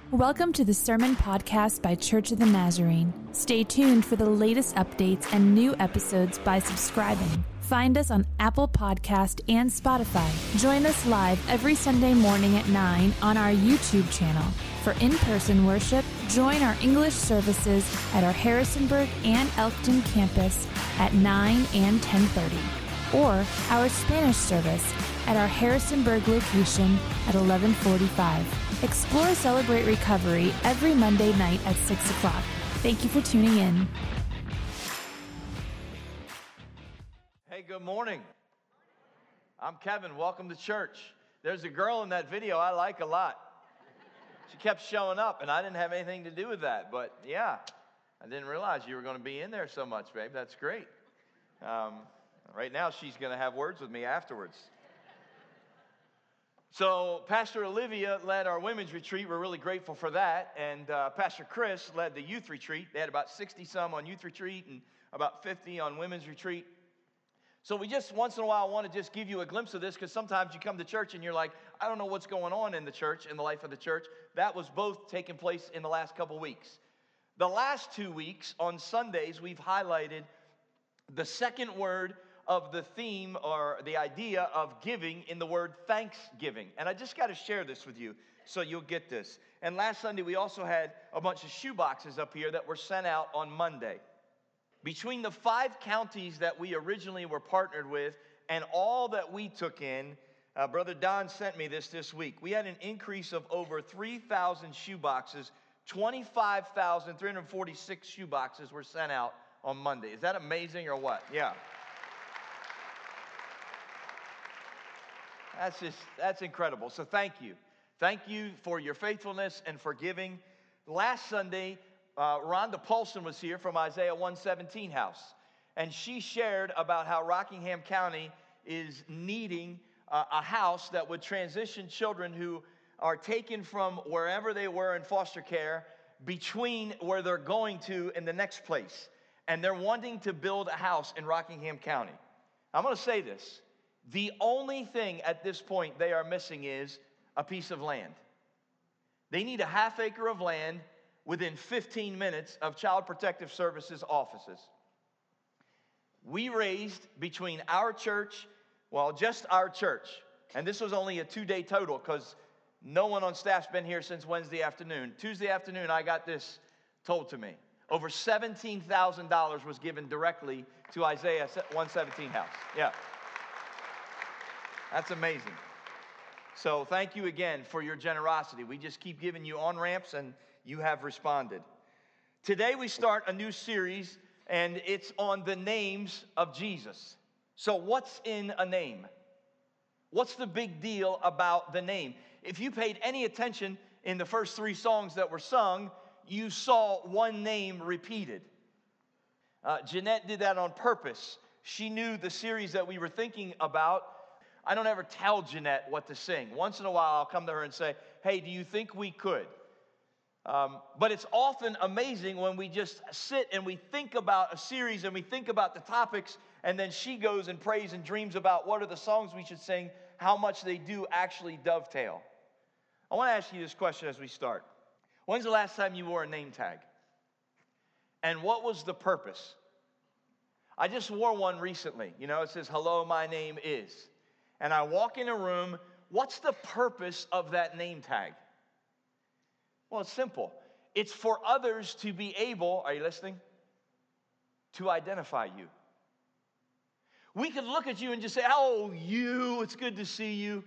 Welcome to the Sermon Podcast by Church of the Nazarene. Stay tuned for the latest updates and new episodes by subscribing. Find us on Apple Podcast and Spotify. Join us live every Sunday morning at 9 on our YouTube channel. For in-person worship, join our English services at our Harrisonburg and Elkton campus at 9 and 10:30, or our Spanish service at our Harrisonburg location at 11:45. Explore Celebrate Recovery every Monday night at 6 o'clock. Thank you for tuning in. Hey, good morning. I'm Kevin. Welcome to church. There's a girl in that video I like a lot. She kept showing up, and I didn't have anything to do with that. But, yeah, I didn't realize you were going to be in there so much, babe. That's great. Right now, she's going to have words with me afterwards. So Pastor Olivia led our women's retreat. We're really grateful for that. And Pastor Chris led the youth retreat. They had about 60-some on youth retreat and about 50 on women's retreat. So we just, once in a while, want to just give you a glimpse of this, because sometimes you come to church and you're like, I don't know what's going on in the church, in the life of the church. That was both taking place in the last couple weeks. The last 2 weeks, on Sundays, we've highlighted the second word of the theme or the idea of giving in the word thanksgiving. And I just got to share this with you so you'll get this. And last Sunday, we also had a bunch of shoe boxes up here that were sent out on Monday. Between the 5 counties that we originally were partnered with and all that we took in, Brother Don sent me this week. We had an increase of over 3,000 shoe boxes. 25,346 shoe boxes were sent out on Monday. Is that amazing or what? Yeah. That's incredible. So thank you. Thank you for your faithfulness and for giving. Last Sunday, Rhonda Paulson was here from Isaiah 117 House, and she shared about how Rockingham County is needing a house that would transition children who are taken from wherever they were in foster care between where they're going to in the next place. And they're wanting to build a house in Rockingham County. I'm going to say this. The only thing at this point they are missing is a piece of land. They need a half acre of land within 15 minutes of Child Protective Services offices. We raised between our church, just our church, and this was only a 2-day total because no one on staff's been here since Wednesday afternoon. Tuesday afternoon, I got this told to me. Over $17,000 was given directly to Isaiah 117 House. Yeah. That's amazing. So thank you again for your generosity. We just keep giving you on-ramps, and you have responded. Today we start a new series, and it's on the names of Jesus. So what's in a name? What's the big deal about the name? If you paid any attention in the first 3 songs that were sung, you saw one name repeated. Jeanette did that on purpose. She knew the series that we were thinking about. I don't ever tell Jeanette what to sing. Once in a while, I'll come to her and say, hey, do you think we could? But it's often amazing when we just sit and we think about a series and we think about the topics, and then she goes and prays and dreams about what are the songs we should sing, how much they do actually dovetail. I want to ask you this question as we start. When's the last time you wore a name tag? And what was the purpose? I just wore one recently. You know, it says, hello, my name is. And I walk in a room, what's the purpose of that name tag? Well, it's simple. It's for others to be able, are you listening? To identify you. We could look at you and just say, oh, you, it's good to see you.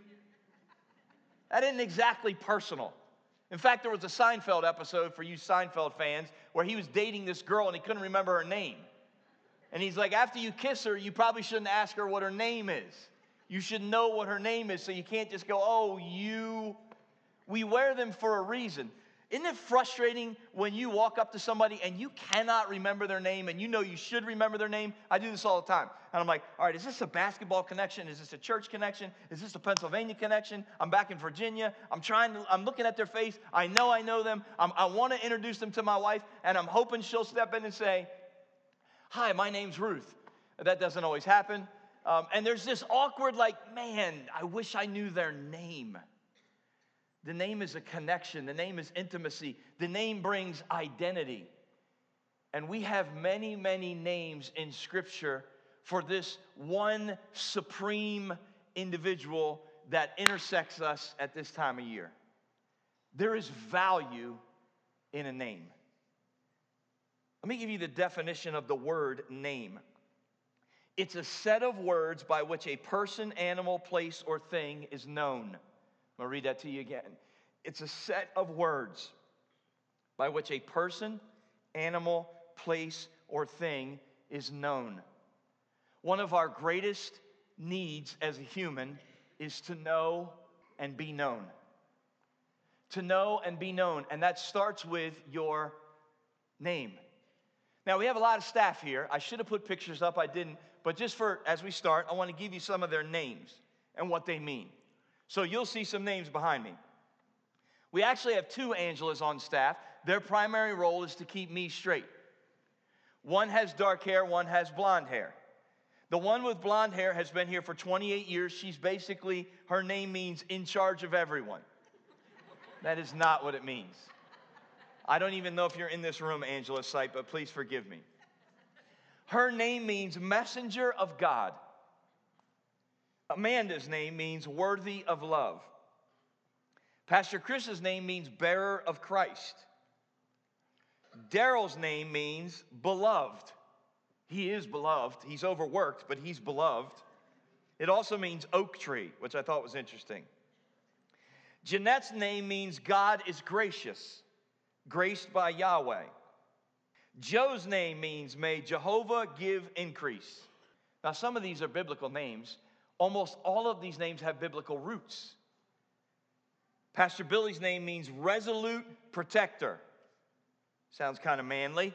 That isn't exactly personal. In fact, there was a Seinfeld episode for you Seinfeld fans where he was dating this girl and he couldn't remember her name. And he's like, after you kiss her, you probably shouldn't ask her what her name is. You should know what her name is, so you can't just go, oh, you. We wear them for a reason. Isn't it frustrating when you walk up to somebody and you cannot remember their name and you know you should remember their name? I do this all the time. And I'm like, all right, is this a basketball connection? Is this a church connection? Is this a Pennsylvania connection? I'm back in Virginia. I'm looking at their face. I know them. I want to introduce them to my wife, and I'm hoping she'll step in and say, hi, my name's Ruth. That doesn't always happen. And there's this awkward, like, man, I wish I knew their name. The name is a connection. The name is intimacy. The name brings identity. And we have many, many names in Scripture for this one supreme individual that intersects us at this time of year. There is value in a name. Let me give you the definition of the word name. It's a set of words by which a person, animal, place, or thing is known. I'm going to read that to you again. It's a set of words by which a person, animal, place, or thing is known. One of our greatest needs as a human is to know and be known. To know and be known, and that starts with your name. Now, we have a lot of staff here. I should have put pictures up, I didn't. But just as we start, I want to give you some of their names and what they mean. So you'll see some names behind me. We actually have two Angelas on staff. Their primary role is to keep me straight. One has dark hair, one has blonde hair. The one with blonde hair has been here for 28 years. She's basically, her name means in charge of everyone. That is not what it means. I don't even know if you're in this room, Angela Sipe, but please forgive me. Her name means messenger of God. Amanda's name means worthy of love. Pastor Chris's name means bearer of Christ. Daryl's name means beloved. He is beloved. He's overworked, but he's beloved. It also means oak tree, which I thought was interesting. Jeanette's name means God is gracious, graced by Yahweh. Joe's name means may Jehovah give increase. Now, some of these are biblical names. Almost all of these names have biblical roots. Pastor Billy's name means resolute protector. Sounds kind of manly.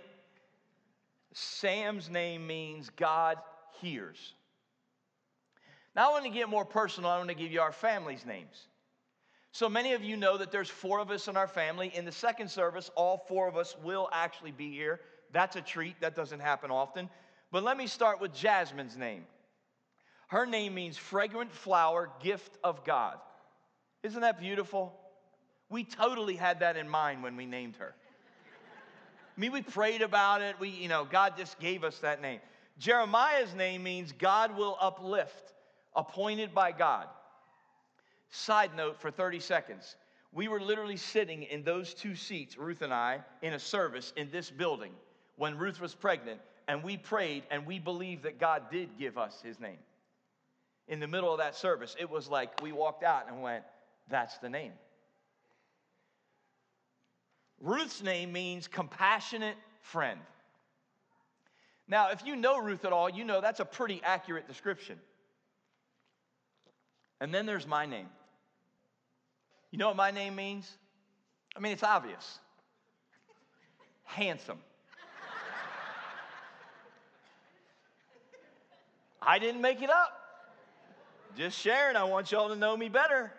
Sam's name means God hears. Now, I want to get more personal. I want to give you our family's names. So many of you know that there's 4 of us in our family. In the second service, all 4 of us will actually be here. That's a treat. That doesn't happen often. But let me start with Jasmine's name. Her name means fragrant flower, gift of God. Isn't that beautiful? We totally had that in mind when we named her. I mean, we prayed about it. God just gave us that name. Jeremiah's name means God will uplift, appointed by God. Side note for 30 seconds. We were literally sitting in those 2 seats, Ruth and I, in a service in this building when Ruth was pregnant, and we prayed, and we believed that God did give us his name. In the middle of that service, it was like we walked out and went, that's the name. Ruth's name means compassionate friend. Now, if you know Ruth at all, you know that's a pretty accurate description. And then there's my name. You know what my name means? I mean, it's obvious. Handsome. I didn't make it up. Just sharing, I want y'all to know me better.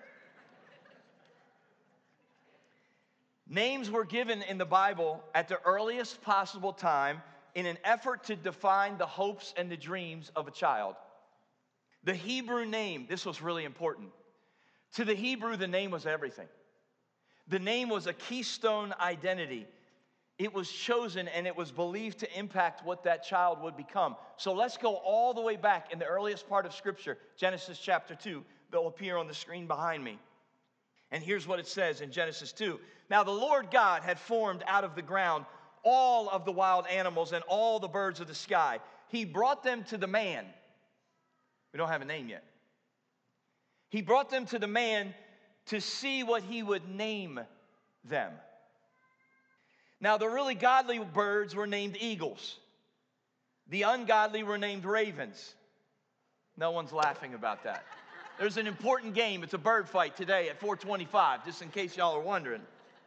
Names were given in the Bible at the earliest possible time in an effort to define the hopes and the dreams of a child. The Hebrew name, this was really important. To the Hebrew, the name was everything. The name was a keystone identity. It was chosen and it was believed to impact what that child would become. So let's go all the way back in the earliest part of Scripture, Genesis chapter 2. They'll appear on the screen behind me. And here's what it says in Genesis 2. Now the Lord God had formed out of the ground all of the wild animals and all the birds of the sky. He brought them to the man. We don't have a name yet. He brought them to the man to see what he would name them. Now, the really godly birds were named eagles. The ungodly were named ravens. No one's laughing about that. There's an important game. It's a bird fight today at 4:25, just in case y'all are wondering.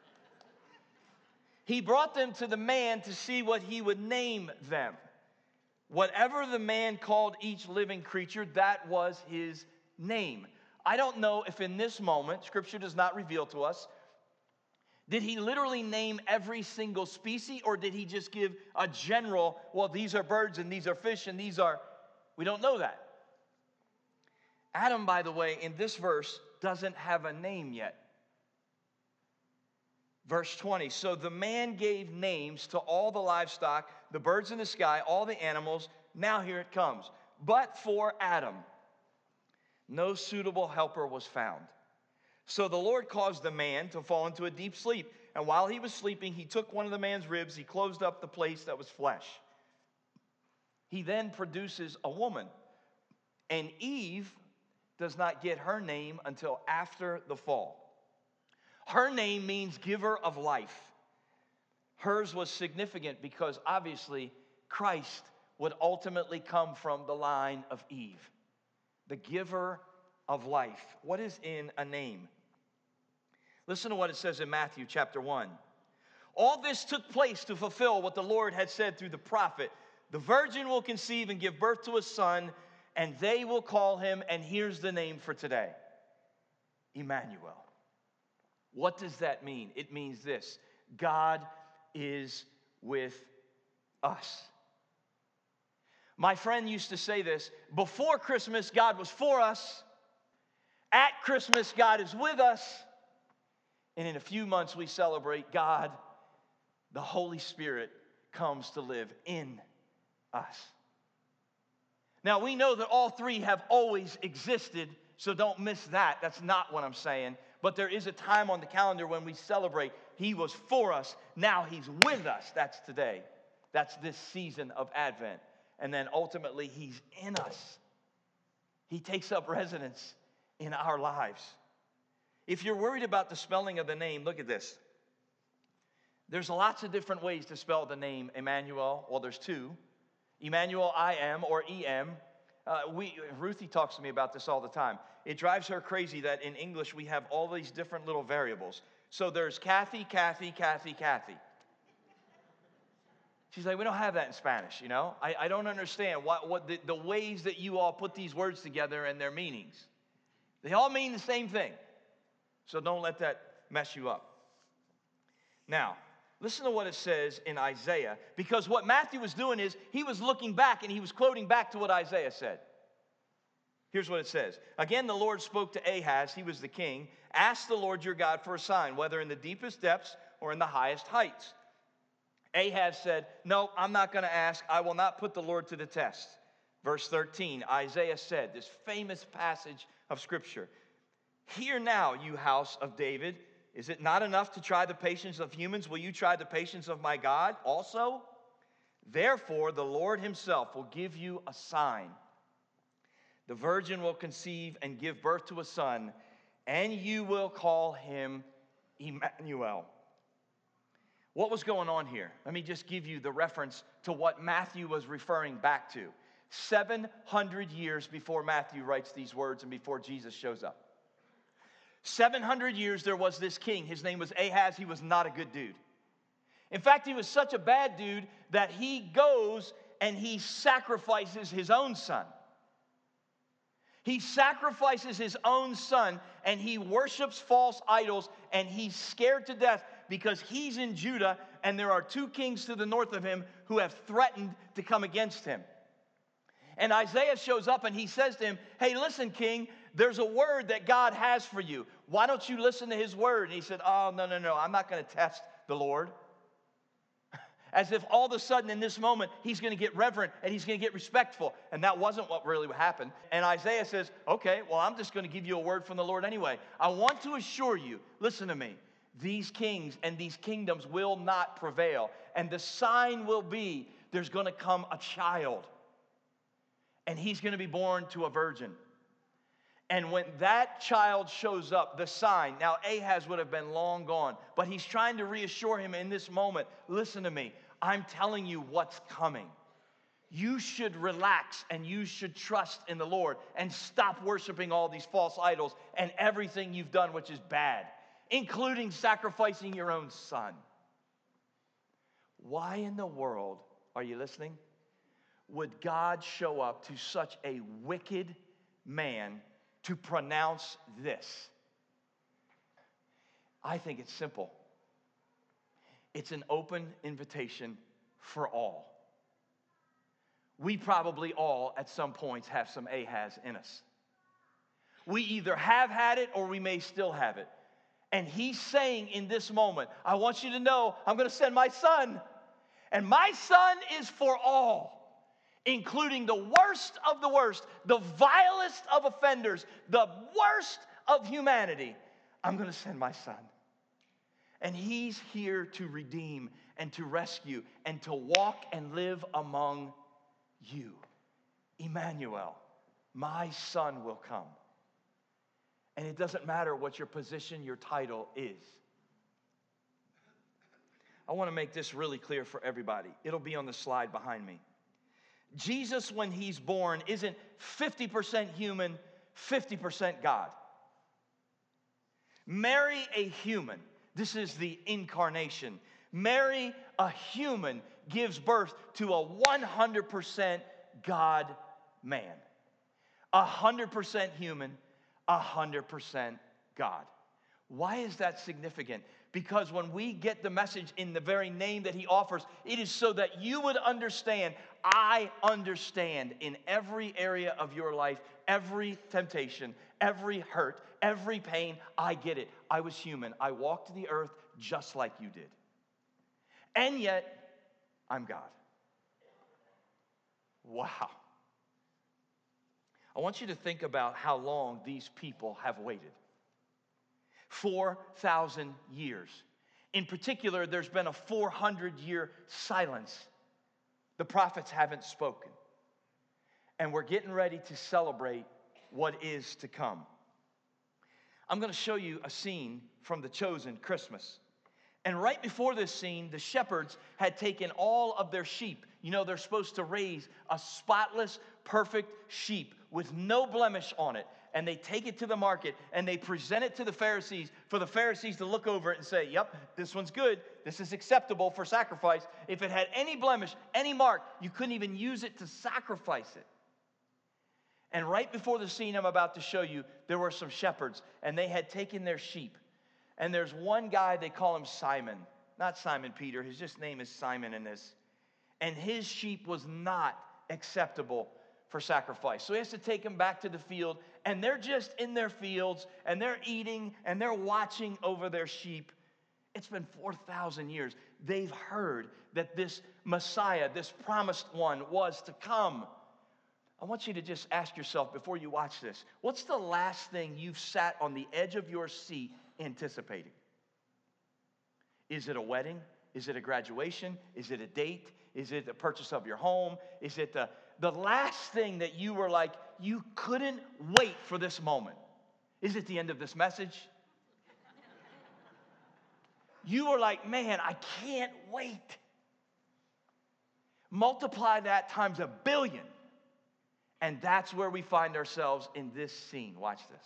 He brought them to the man to see what he would name them. Whatever the man called each living creature, that was his name. I don't know if in this moment, Scripture does not reveal to us, did he literally name every single species, or did he just give a general, well, these are birds and these are fish and these are, we don't know that. Adam, by the way, in this verse, doesn't have a name yet. Verse 20, so the man gave names to all the livestock, the birds in the sky, all the animals. Now here it comes. But for Adam, no suitable helper was found. So the Lord caused the man to fall into a deep sleep. And while he was sleeping, he took one of the man's ribs, he closed up the place that was flesh. He then produces a woman. And Eve does not get her name until after the fall. Her name means giver of life. Hers was significant because obviously Christ would ultimately come from the line of Eve, the giver of life. What is in a name? Listen to what it says in Matthew chapter 1. All this took place to fulfill what the Lord had said through the prophet. The virgin will conceive and give birth to a son, and they will call him, and here's the name for today, Emmanuel. What does that mean? It means this: God is with us. My friend used to say this: before Christmas, God was for us. At Christmas, God is with us. And in a few months, we celebrate God, the Holy Spirit, comes to live in us. Now, we know that all three have always existed, so don't miss that. That's not what I'm saying. But there is a time on the calendar when we celebrate. He was for us. Now he's with us. That's today. That's this season of Advent. And then ultimately, he's in us. He takes up residence in our lives. If you're worried about the spelling of the name, look at this. There's lots of different ways to spell the name Emmanuel. Well, there's two. Emmanuel, I-M, or E-M. Ruthie talks to me about this all the time. It drives her crazy that in English we have all these different little variables. So there's Kathy, Kathy, Kathy, Kathy. She's like, we don't have that in Spanish, you know? I don't understand what the ways that you all put these words together and their meanings. They all mean the same thing. So don't let that mess you up. Now, listen to what it says in Isaiah, because what Matthew was doing is he was looking back and he was quoting back to what Isaiah said. Here's what it says. Again, the Lord spoke to Ahaz, he was the king. Ask the Lord your God for a sign, whether in the deepest depths or in the highest heights. Ahaz said, no, I'm not going to ask. I will not put the Lord to the test. Verse 13, Isaiah said, this famous passage of Scripture, hear now, you house of David. Is it not enough to try the patience of humans? Will you try the patience of my God also? Therefore, the Lord himself will give you a sign. The virgin will conceive and give birth to a son, and you will call him Emmanuel. What was going on here? Let me just give you the reference to what Matthew was referring back to. 700 years before Matthew writes these words and before Jesus shows up. 700 years there was this king. His name was Ahaz. He was not a good dude. In fact, he was such a bad dude that he goes and he sacrifices his own son. He sacrifices his own son and he worships false idols, and he's scared to death because he's in Judah and there are two kings to the north of him who have threatened to come against him. And Isaiah shows up and he says to him, hey, listen, king, there's a word that God has for you. Why don't you listen to his word? And he said, oh, no, I'm not going to test the Lord. As if all of a sudden in this moment, he's going to get reverent and he's going to get respectful. And that wasn't what really happened. And Isaiah says, okay, well, I'm just going to give you a word from the Lord anyway. I want to assure you, listen to me, these kings and these kingdoms will not prevail. And the sign will be there's going to come a child. And he's going to be born to a virgin. And when that child shows up, the sign, now Ahaz would have been long gone, but he's trying to reassure him in this moment, listen to me, I'm telling you what's coming. You should relax and you should trust in the Lord and stop worshiping all these false idols and everything you've done which is bad, including sacrificing your own son. Why in the world, are you listening, would God show up to such a wicked man to pronounce this? I think it's simple. It's an open invitation for all. We probably all, at some points, have some Ahaz in us. We either have had it or we may still have it. And he's saying in this moment, I want you to know I'm going to send my son. And my son is for all, including the worst of the worst, the vilest of offenders, the worst of humanity. I'm going to send my son. And he's here to redeem and to rescue and to walk and live among you. Emmanuel, my son will come. And it doesn't matter what your position, your title is. I want to make this really clear for everybody. It'll be on the slide behind me. Jesus, when he's born, isn't 50% human, 50% God. Mary, a human. This is the incarnation. Mary, a human, gives birth to a 100% God man. 100% human, 100% God. Why is that significant? Because when we get the message in the very name that he offers, it is so that you would understand, I understand in every area of your life, every temptation, every hurt, every pain, I get it. I was human. I walked the earth just like you did. And yet, I'm God. Wow. I want you to think about how long these people have waited. 4,000 years. In particular, there's been a 400-year silence. The prophets haven't spoken. And we're getting ready to celebrate what is to come. I'm going to show you a scene from The Chosen, Christmas. And right before this scene, the shepherds had taken all of their sheep. You know, they're supposed to raise a spotless, perfect sheep with no blemish on it. And they take it to the market and they present it to the Pharisees for the Pharisees to look over it and say, yep, this one's good. This is acceptable for sacrifice. If it had any blemish, any mark, you couldn't even use it to sacrifice it. And right before the scene I'm about to show you, there were some shepherds and they had taken their sheep. And there's one guy, they call him Simon. Not Simon Peter, his just name is Simon in this. And his sheep was not acceptable for sacrifice. So he has to take them back to the field, and they're just in their fields, and they're eating, and they're watching over their sheep. It's been 4,000 years. They've heard that this Messiah, this promised one, was to come. I want you to just ask yourself before you watch this, what's the last thing you've sat on the edge of your seat anticipating? Is it a wedding? Is it a graduation? Is it a date? Is it the purchase of your home? Is it the last thing that you were like, you couldn't wait for this moment? Is it the end of this message? You were like, man, I can't wait. Multiply that times 1 billion. And that's where we find ourselves in this scene. Watch this.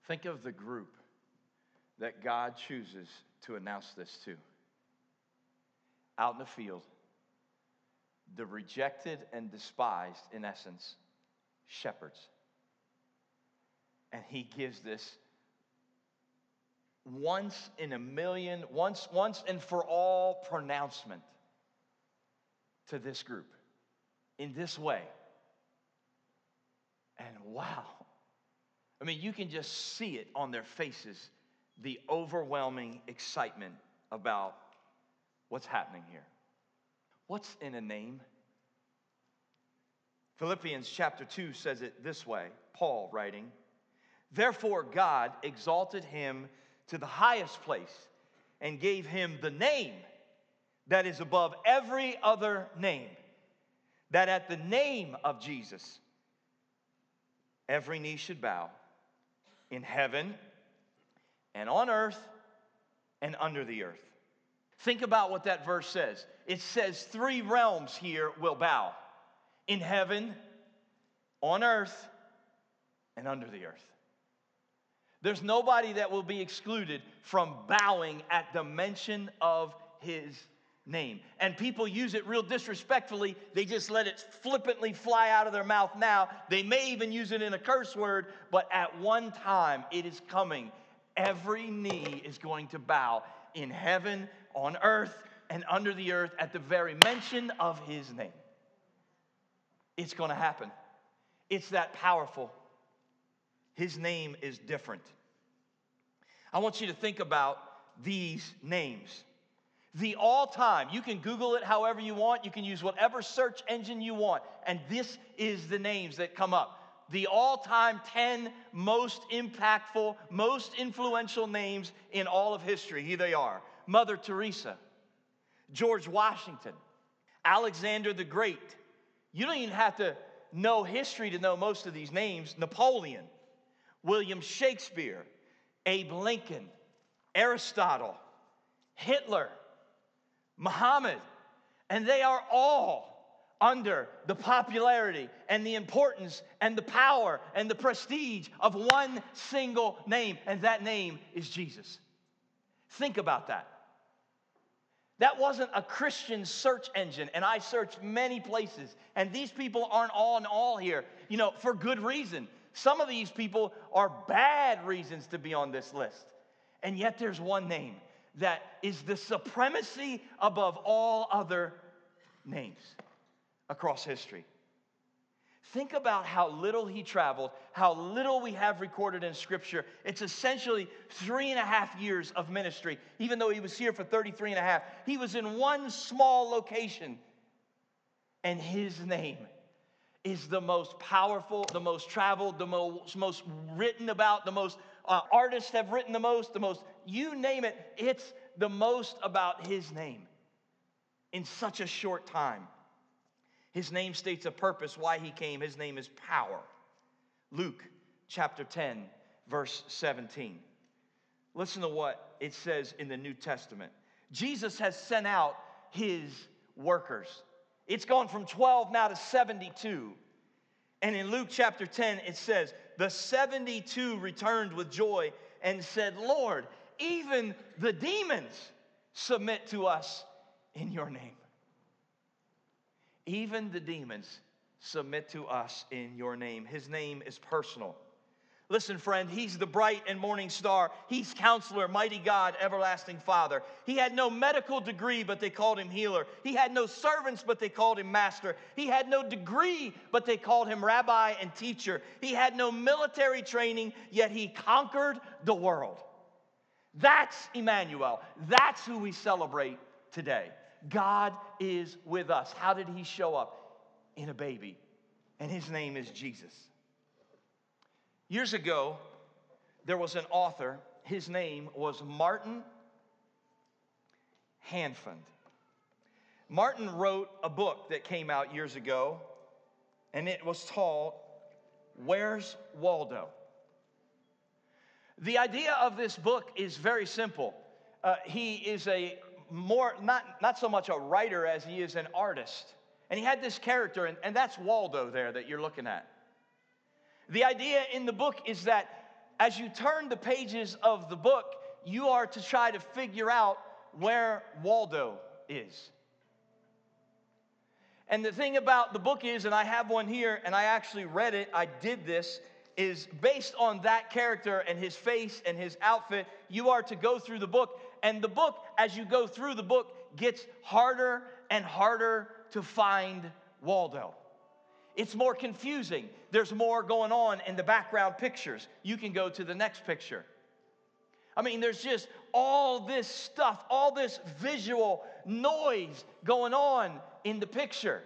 Think of the group that God chooses to announce this to. Out in the field, the rejected and despised, in essence, shepherds. And he gives this once in a million, once and for all pronouncement to this group in this way. And wow, I mean, you can just see it on their faces, the overwhelming excitement about what's happening here. What's in a name? Philippians chapter 2 says it this way, Paul writing, "Therefore God exalted him to the highest place and gave him the name that is above every other name, that at the name of Jesus every knee should bow, in heaven and on earth and under the earth." Think about what that verse says. It says 3 realms here will bow: in heaven, on earth, and under the earth. There's nobody that will be excluded from bowing at the mention of his name. And people use it real disrespectfully. They just let it flippantly fly out of their mouth now. They may even use it in a curse word, but at one time it is coming. Every knee is going to bow in heaven, on earth, and under the earth at the very mention of his name. It's going to happen. It's that powerful. His name is different. I want you to think about these names. The all-time, you can Google it however you want. You can use whatever search engine you want. And this is the names that come up. The all-time 10 most impactful, most influential names in all of history. Here they are. Mother Teresa, George Washington, Alexander the Great. You don't even have to know history to know most of these names. Napoleon, William Shakespeare, Abe Lincoln, Aristotle, Hitler, Muhammad, and they are all under the popularity and the importance and the power and the prestige of one single name, and that name is Jesus. Think about that. That wasn't a Christian search engine, and I searched many places, and these people aren't all in all here, for good reason. Some of these people are bad reasons to be on this list, and yet there's one name that is the supremacy above all other names across history. Think about how little he traveled, how little we have recorded in Scripture. It's essentially 3.5 years of ministry. Even though he was here for 33.5, he was in one small location. And his name is the most powerful, the most traveled, the most written about, the most artists have written the most, you name it, it's the most about his name in such a short time. His name states a purpose why he came. His name is power. Luke chapter 10, verse 17. Listen to what it says in the New Testament. Jesus has sent out his workers. It's gone from 12 now to 72. And in Luke chapter 10, it says, the 72 returned with joy and said, Lord, even the demons submit to us in your name. Even the demons submit to us in your name. His name is personal. Listen, friend, he's the bright and morning star. He's Counselor, Mighty God, Everlasting Father. He had no medical degree, but they called him Healer. He had no servants, but they called him Master. He had no degree, but they called him Rabbi and Teacher. He had no military training, yet he conquered the world. That's Emmanuel. That's who we celebrate today. God is with us. How did he show up? In a baby. And his name is Jesus. Years ago, there was an author. His name was Martin Handfund. Martin wrote a book that came out years ago, and it was called Where's Waldo? The idea of this book is very simple. He is not so much a writer as he is an artist. And he had this character, and that's Waldo there that you're looking at. The idea in the book is that as you turn the pages of the book, you are to try to figure out where Waldo is. And the thing about the book is, and I have one here, and I actually read it, I did this, is based on that character and his face and his outfit, you are to go through the book. And the book, as you go through the book, gets harder and harder to find Waldo. It's more confusing. There's more going on in the background pictures. You can go to the next picture. I mean, there's just all this stuff, all this visual noise going on in the picture.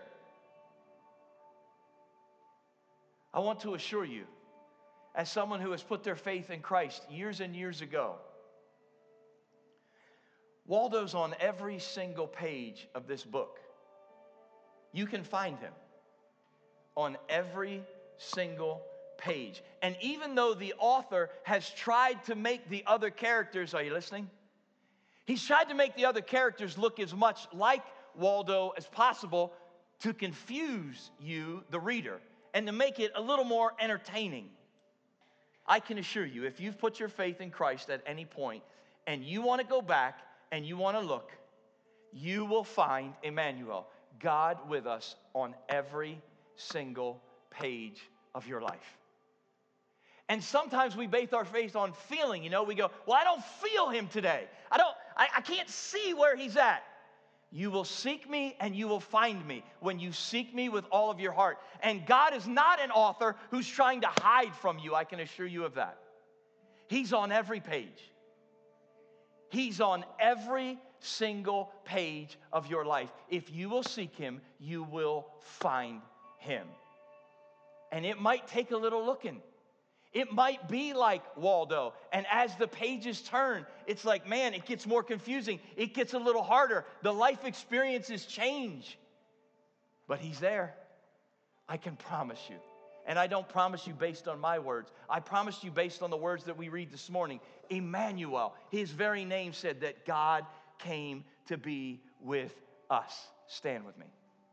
I want to assure you, as someone who has put their faith in Christ years and years ago, Waldo's on every single page of this book. You can find him on every single page. And even though the author has tried to make the other characters, are you listening? He's tried to make the other characters look as much like Waldo as possible to confuse you, the reader, and to make it a little more entertaining. I can assure you, if you've put your faith in Christ at any point and you want to go back and you want to look, you will find Emmanuel, God with us, on every single page of your life. And sometimes we base our faith on feeling. We go, well, I don't feel him today. I can't see where he's at. You will seek me and you will find me when you seek me with all of your heart. And God is not an author who's trying to hide from you. I can assure you of that. He's on every page. He's on every single page of your life. If you will seek him, you will find him. And it might take a little looking. It might be like Waldo. And as the pages turn, it's like, man, it gets more confusing. It gets a little harder. The life experiences change. But he's there. I can promise you. And I don't promise you based on my words. I promise you based on the words that we read this morning. Emmanuel, his very name said that God came to be with us. Stand with me.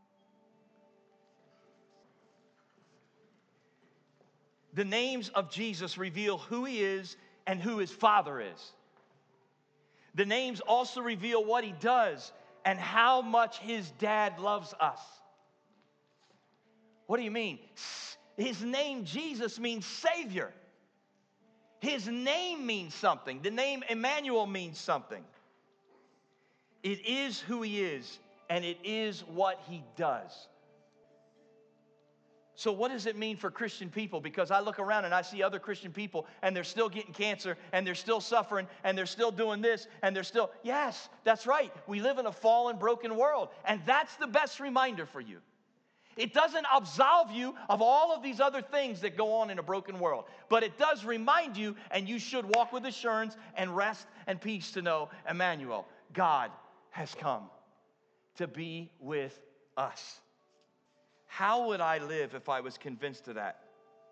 The names of Jesus reveal who he is and who his Father is. The names also reveal what he does and how much his dad loves us. What do you mean? His name, Jesus, means Savior. His name means something. The name Emmanuel means something. It is who he is, and it is what he does. So what does it mean for Christian people? Because I look around and I see other Christian people and they're still getting cancer and they're still suffering and they're still doing this and they're still, yes, that's right. We live in a fallen, broken world. And that's the best reminder for you. It doesn't absolve you of all of these other things that go on in a broken world. But it does remind you, and you should walk with assurance and rest and peace to know, Emmanuel, God has come to be with us. How would I live if I was convinced of that?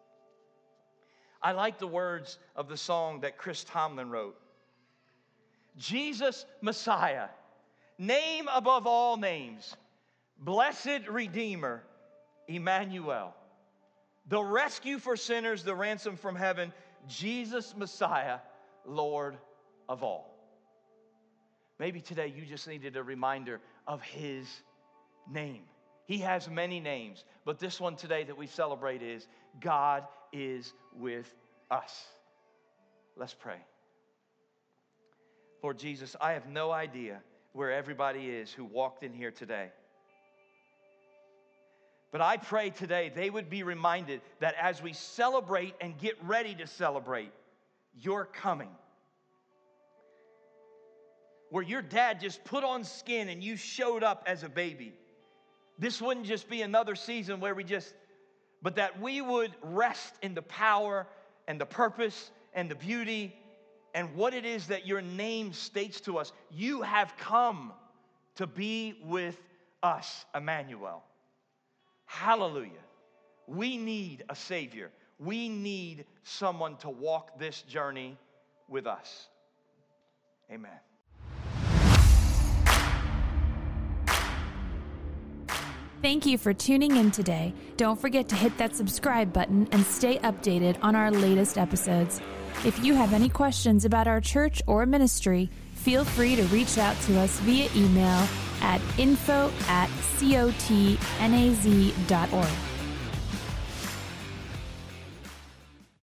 I like the words of the song that Chris Tomlin wrote. Jesus Messiah, name above all names, blessed Redeemer, Emmanuel, the rescue for sinners, the ransom from heaven, Jesus Messiah, Lord of all. Maybe today you just needed a reminder of his name. He has many names, but this one today that we celebrate is God is with us. Let's pray. Lord Jesus, I have no idea where everybody is who walked in here today. But I pray today they would be reminded that as we celebrate and get ready to celebrate your coming, where your dad just put on skin and you showed up as a baby, this wouldn't just be another season where but that we would rest in the power and the purpose and the beauty and what it is that your name states to us. You have come to be with us, Emmanuel. Hallelujah. We need a Savior. We need someone to walk this journey with us. Amen. Thank you for tuning in today. Don't forget to hit that subscribe button and stay updated on our latest episodes. If you have any questions about our church or ministry, feel free to reach out to us via email at info@cotnaz.org.